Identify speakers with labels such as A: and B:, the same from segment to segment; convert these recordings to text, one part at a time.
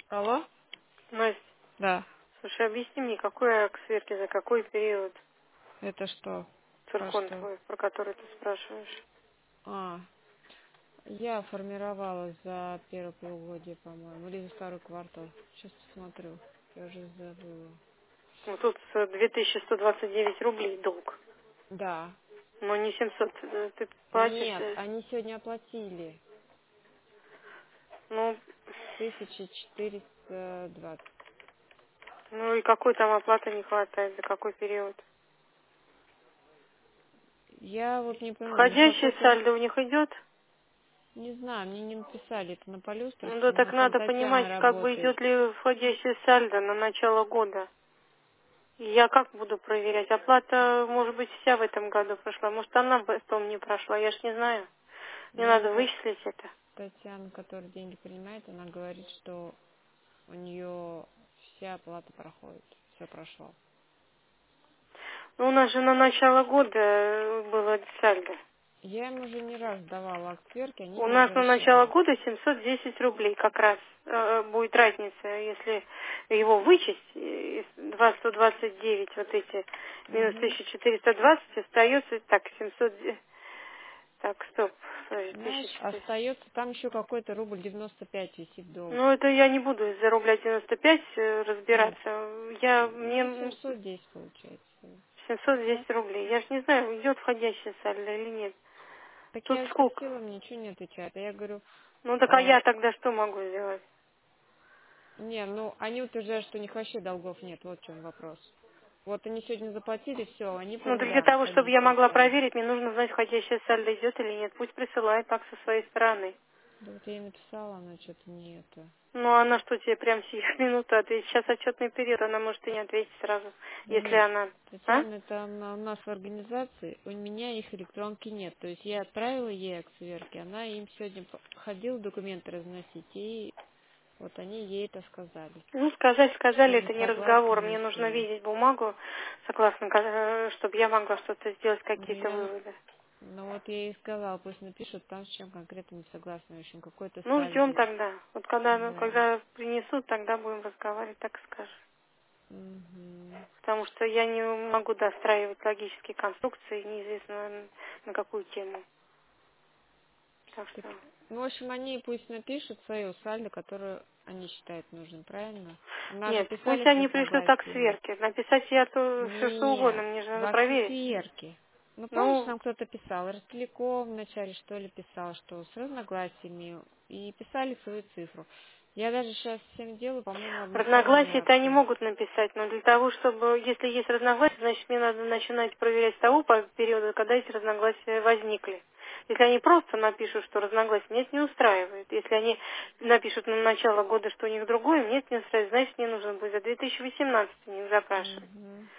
A: Алло?
B: Настя,
A: Да.
B: слушай, объясни мне, какой акт сверки, за какой период
A: Это что? Про
B: циркон
A: что?
B: твой, про который ты спрашиваешь?
A: А, я формировала за первое полугодие, по-моему, или за второй квартал. Сейчас посмотрю. Я уже забыла.
B: Ну, тут 2129 рублей долг,
A: Да.
B: но не 700. Ты платишь,
A: Нет, они сегодня оплатили.
B: ну,
A: 1420.
B: ну и какой там оплаты не хватает, за какой период?
A: Я вот не пойму, за
B: Входящий
A: какой-то...
B: сальдо у них идет?
A: Не знаю, мне не написали это на
B: Ну,
A: Полюстровском.
B: да
A: У
B: так
A: нас там
B: надо понимать,
A: Татьяна
B: как бы
A: работает.
B: идет ли входящий сальдо на начало года. И я как буду проверять? Оплата, может быть, вся в этом году прошла. Может, она потом не прошла, я ж не знаю. Мне надо
A: Ну,
B: вычислить это.
A: Татьяна, которая деньги принимает, она говорит, что у нее вся оплата проходит. Все прошло.
B: Ну, у нас же на начало года было сальдо.
A: Я им уже не раз давала акт сверки, они
B: У
A: не
B: нас на начало
A: возвращали.
B: года 710 рублей как раз будет разница, если его вычесть, 2129 вот эти, минус
A: Угу.
B: 1420, остается, так, 700, так, стоп,
A: Знаешь,
B: 1400.
A: остается там еще какой-то рубль 95 висит долг.
B: Ну, это я не буду из-за рубля 95
A: Нет,
B: разбираться.
A: ну
B: Мне
A: 710 получается. Да?
B: 710 рублей. Я ж не знаю, идет входящая сальдо или нет.
A: Так
B: Тут
A: я
B: сколько?
A: спросила, мне ничего не отвечают. А я говорю,
B: Ну, так а я тогда что могу сделать?
A: не, ну они утверждают, что у них вообще долгов нет. Вот в чем вопрос. Вот они сегодня заплатили, все, они
B: Ну,
A: прям,
B: так для
A: да,
B: того, чтобы я
A: входящее
B: могла
A: сальдо.
B: проверить, мне нужно знать, входящая сальдо идет или нет. Пусть присылает так со своей стороны.
A: Да вот я ей написала, она что-то не это.
B: Ну, а она что тебе прям сию минуту ответит? Сейчас отчетный период, она может и не ответить сразу, если
A: Нет,
B: она... А?
A: Татьяна, это у нас в организации, у меня их электронки нет. То есть я отправила ей к сверке, она им сегодня ходила документы разносить, и вот они ей это сказали,
B: Ну, сказали,
A: что
B: это
A: не
B: не разговор.
A: согласны
B: Мне
A: с...
B: нужно видеть бумагу, согласно, чтобы я могла что-то сделать,
A: Ну,
B: какие-то выводы.
A: ну вот я ей сказала, пусть напишут там, с чем конкретно не согласны, в общем, какой-то
B: Ну, ждем
A: сальдо.
B: тогда. Вот когда, ну,
A: Да.
B: когда принесут, тогда будем разговаривать, так и скажешь.
A: Мгм.
B: Потому что я не могу достраивать логические конструкции, неизвестно на какую тему. Так
A: Так,
B: что...
A: ну, в общем, они пусть напишут свою сальдо, которую они считают нужным, правильно? У нас же
B: Нет,
A: писали
B: пусть
A: с
B: они пришлют так
A: разногласиями.
B: сверки. Написать я то все что угодно,
A: Нет,
B: мне же
A: в
B: надо
A: акте
B: проверить.
A: сверки. Ну, помнишь,
B: Ну,
A: нам кто-то писал, Ростелеком вначале, что ли, писал, что с разногласиями, и писали свою цифру. Я даже сейчас всем делаю, по-моему, одну
B: разногласия-то они
A: формулировку.
B: могут написать, но для того, чтобы, если есть разногласия, значит, мне надо начинать проверять с того периода, когда эти разногласия возникли. Если они просто напишут, что разногласия, меня это не устраивает. Если они напишут на начало года, что у них другое, мне это не устраивает, значит, мне нужно будет за 2018 у них запрашивать.
A: Мгм.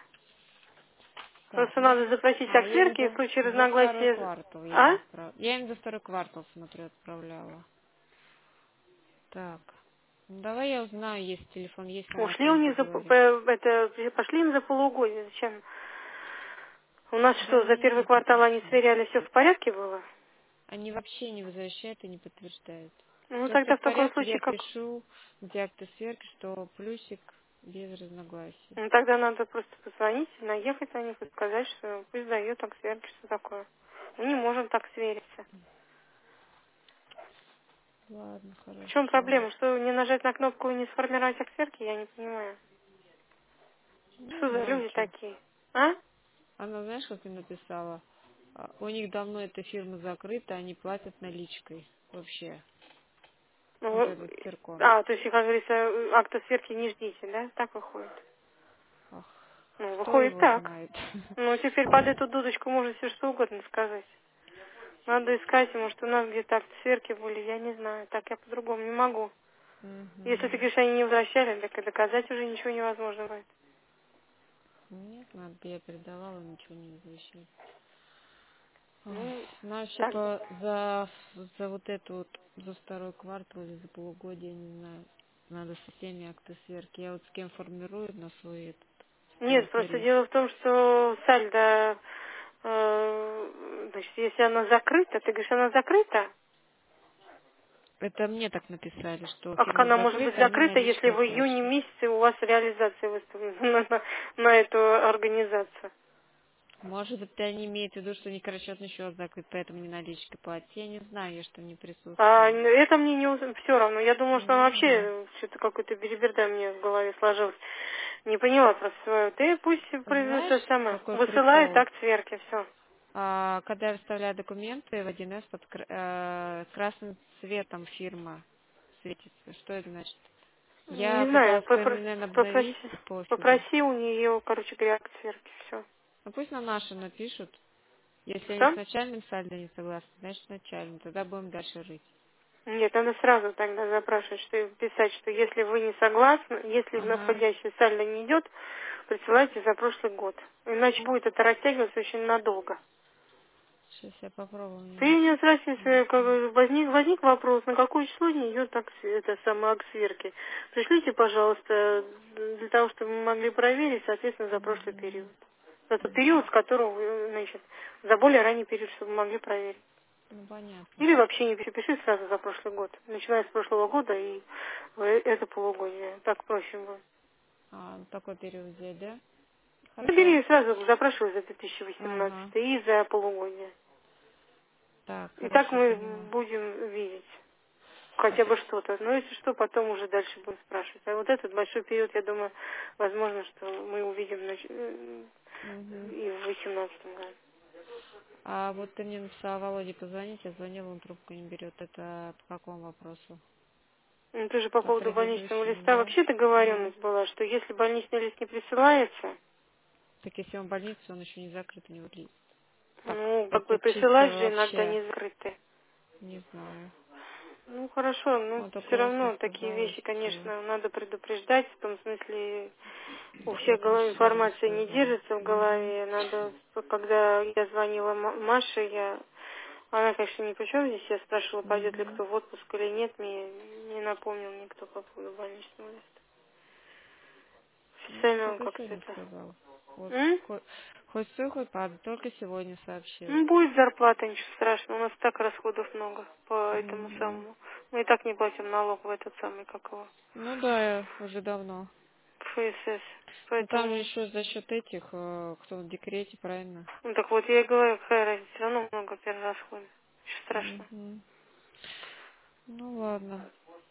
A: Так,
B: Просто
A: ну,
B: надо запросить
A: я им
B: аксерки, и в случае
A: за второй
B: разногласия...
A: квартал я им
B: А?
A: отправила. Я им за второй квартал, смотрю, отправляла. Так, ну, давай я узнаю, если телефон есть, мы на
B: Ушли у
A: связи
B: них
A: поговорим.
B: пошли им за полугодие. Зачем? У нас
A: Да
B: что, за
A: они
B: первый
A: это
B: квартал они
A: пришли.
B: сверяли, все в порядке было?
A: Они вообще не возвращают и не подтверждают.
B: Ну,
A: Сейчас все
B: тогда
A: в
B: в таком
A: порядке, я
B: случае как?
A: пишу где акты сверки, что плюсик без разногласий.
B: Ну, тогда надо просто позвонить, наехать на них и сказать, что пусть дает так сверки, что такое. Мы не можем так свериться.
A: Ладно,
B: В чем
A: хорошо.
B: проблема? Что не нажать на кнопку и не сформировать так сверки? Я не понимаю.
A: Не
B: Что за
A: знаю,
B: люди
A: что.
B: такие? А?
A: Она, знаешь, как мне написала? У них давно эта фирма закрыта, они платят наличкой. Вообще. Вот
B: Ну,
A: этот циркон.
B: то есть, как говорится, акта сверки не ждите, да? Так выходит.
A: Ах,
B: Ну,
A: кто
B: выходит
A: его
B: так.
A: знает.
B: Ну, теперь под эту дудочку можно все что угодно сказать. Надо искать, может, у нас где-то акты сверки были, я не знаю. Так я по-другому не могу. Если ты
A: Мгм.
B: говоришь, они не возвращали, так и доказать уже ничего невозможно будет.
A: Нет, надо бы я передавала, ничего не возвращали. Ой,
B: Ну,
A: ну, вообще
B: так.
A: за вот эту вот, за второй квартал или за полугодие, не знаю, надо со всеми акты сверки. Я вот с кем формирую на свой этот, свой
B: Нет, просто
A: тариф.
B: дело в том, что сальдо, значит, если она закрыта, ты говоришь, она закрыта?
A: Это мне так написали, что
B: А как
A: фирма
B: она может быть
A: закрыта, они
B: закрыта, если
A: наличные
B: в июне
A: спрашивают.
B: месяце у вас реализация выставлена на эту организацию?
A: Может быть, они имеют в виду, что не расчетный счет закрыт, поэтому не наличкой платить. Я не знаю, я что не
B: А
A: присутствую.
B: это мне не все равно. Я думала, что она
A: Ну да.
B: вообще что-то какой-то белиберда мне в голове сложилась. Не поняла просто свою. Ты пусть
A: Знаешь,
B: это самое
A: какой
B: высылает
A: прикол?
B: акт сверки, все.
A: Когда я выставляю документы в 1С под красным цветом фирма светится. Что это значит? Я
B: Не знаю,
A: пыталась по МНН обновить
B: попроси,
A: пофигу.
B: попроси у нее, короче говоря, акт сверки, все.
A: Ну пусть на нашу напишут. Если они с
B: Что?
A: начальным сальдо не согласны, значит начальным. Тогда будем дальше рыть.
B: Нет, надо сразу тогда запрашивать, что писать, что если вы не согласны, если
A: Ага.
B: находящий сальдо не идет, присылайте за прошлый год. Иначе будет это растягиваться очень надолго.
A: Сейчас я попробую
B: Ты
A: мне.
B: не спроси, если как бы возник вопрос, на какое число не идет это самое акт сверки. Пришлите, пожалуйста, для того, чтобы мы могли проверить, соответственно, за прошлый период. За тот период, с которого вы, значит, за более ранний период, чтобы мы могли проверить.
A: Ну понятно.
B: Или вообще не пиши сразу за прошлый год. Начиная с прошлого года и это полугодие. Так проще будет.
A: Такой период взять, да? Хорошо.
B: Набери сразу, запрашивай за 2018
A: Ага.
B: и за полугодие.
A: Так,
B: И так
A: хорошо,
B: мы
A: поняла.
B: будем видеть хотя бы что-то. Но если что, потом уже дальше будем спрашивать. А вот этот большой период, я думаю, возможно, что мы увидим
A: Угу.
B: и в 2018 году.
A: А вот ты мне написала Володе позвонить, я звонила, он трубку не берет. Это по какому вопросу?
B: Ну, тоже по
A: По
B: поводу больничного
A: предыдущему,
B: листа.
A: да?
B: Вообще
A: Ну,
B: договоренность была, что если больничный лист не присылается,
A: так если он в больнице, он еще не закрыт, у него лист. Так,
B: ну, как бы
A: это чисто
B: присылать же иногда
A: вообще,
B: не закрыты.
A: не знаю.
B: Ну, хорошо, но
A: Он
B: все
A: такого
B: равно такие
A: сказал,
B: вещи,
A: что
B: конечно, надо предупреждать, в том смысле, у всех
A: это рассоры
B: информация не
A: сказал.
B: держится в
A: Угу.
B: голове, надо, когда я звонила Маше, она, конечно, ни при чем здесь, я спрашивала, пойдет ли
A: Угу.
B: кто в отпуск или нет, мне не напомнил никто по поводу больничного листа.
A: Ну, он
B: Официально он
A: только
B: как-то
A: сегодня
B: это...
A: сказал. Вот,
B: М?
A: хоть стой, хоть падай, только сегодня сообщил.
B: Ну, будет зарплата, ничего страшного, у нас так расходов много по этому
A: Угу.
B: самому. Мы и так не платим налог в этот самый, как его,
A: Ну да, уже давно.
B: ФСС.
A: Ну там же
B: Поэтому,
A: еще за счет этих, кто в декрете, правильно?
B: ну так вот, я и говорю, какая разница, все равно много перерасходов. Ничего страшного.
A: Угу. Ну ладно.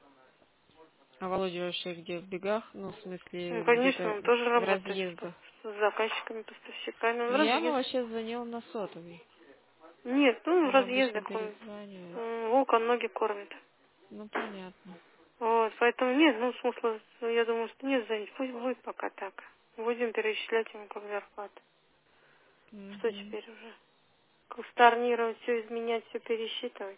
A: А Володя вообще где? В бегах? Ну, в
B: Ну,
A: смысле,
B: конечно,
A: где-то
B: он тоже
A: в
B: работает
A: разъездах.
B: с заказчиками, поставщиками, он в
A: Я ему
B: разъездах.
A: вообще звонила на сотовый.
B: Нет, ну, в
A: Он обычно
B: разъездах он
A: перезванивает.
B: волка ноги кормит.
A: Ну, понятно.
B: Вот, поэтому нет, ну, смысла, я думаю, что нет звонить, пусть будет пока так. Будем перечислять ему как зарплату. Что
A: Угу.
B: теперь уже? Stornировать, все изменять, все пересчитывать.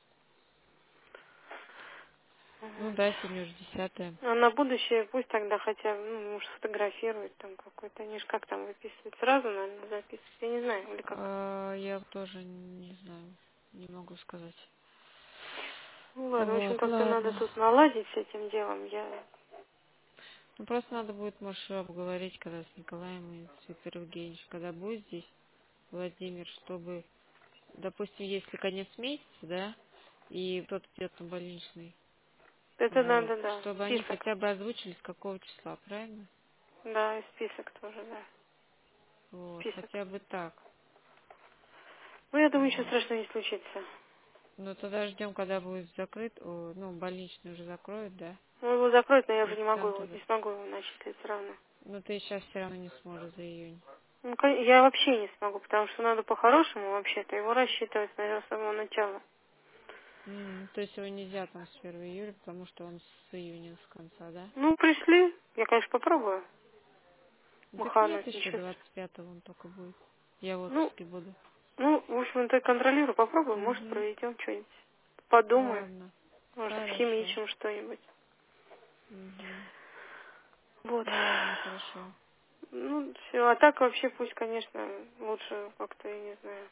A: Ну
B: Вот.
A: да, сегодня уже 10-е.
B: А на будущее пусть тогда хотя бы, может, сфотографирует там какой-то. Они же как там выписывают? Сразу, наверное, записывать. Я не знаю, или как.
A: Я тоже не знаю. Не могу сказать.
B: Ну ладно, в общем,
A: Вот,
B: как-то надо
A: ладно.
B: тут наладить с этим делом.
A: Ну, просто надо будет, может, обговорить, когда с Николаем и с Виктором Евгеньевичем, когда будет здесь Владимир, чтобы, допустим, если конец месяца, да, и тот идет на больничный,
B: Это
A: вот,
B: надо, да.
A: чтобы они
B: Список.
A: хотя бы озвучили, с какого числа, правильно?
B: Да, и список тоже, да.
A: Вот,
B: Список.
A: хотя бы так.
B: Ну, я думаю, ничего
A: Вот.
B: страшного не случится.
A: Но тогда ждем, когда будет закрыт, ну, больничный уже закроют, да,
B: Ну, его закроют, но я уже
A: и
B: не могу его,
A: центр.
B: не смогу его начислить все равно.
A: Но ты сейчас все равно не сможешь за июнь.
B: Ну, я вообще не смогу, потому что надо по-хорошему вообще-то его рассчитывать, наверное, с самого начала.
A: То есть его нельзя там с 1 июля, потому что он с июня, с конца, да?
B: Ну, пришли, я, конечно, попробую
A: Ну, так нет
B: махануть,
A: еще
B: ничего.
A: 25-го он только будет. Я в
B: Ну,
A: отпуске буду.
B: в общем, ты контролируй, попробуй, может,
A: Угу.
B: проведем что-нибудь. Подумаем,
A: Ладно.
B: может,
A: Хорошо.
B: химичим что-нибудь.
A: Угу.
B: Вот.
A: Ну ладно, хорошо.
B: Ну, все, а так вообще пусть, конечно, лучше как-то, я не знаю,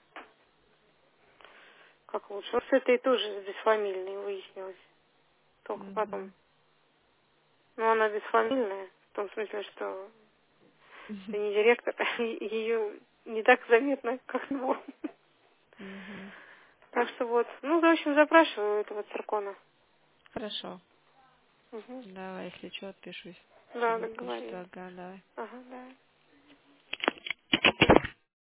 B: как лучше. Вот с этой тоже бесфамильной выяснилось, только потом.
A: Угу.
B: Ну, она бесфамильная, в том смысле, что это не директор, ее не так заметно, как его.
A: Угу.
B: Так что вот, ну, в общем, запрашиваю этого циркона.
A: Хорошо.
B: Угу.
A: Давай, если что, отпишусь.
B: Да,
A: Напишешь,
B: договорились.
A: ага, давай.
B: Ага, да.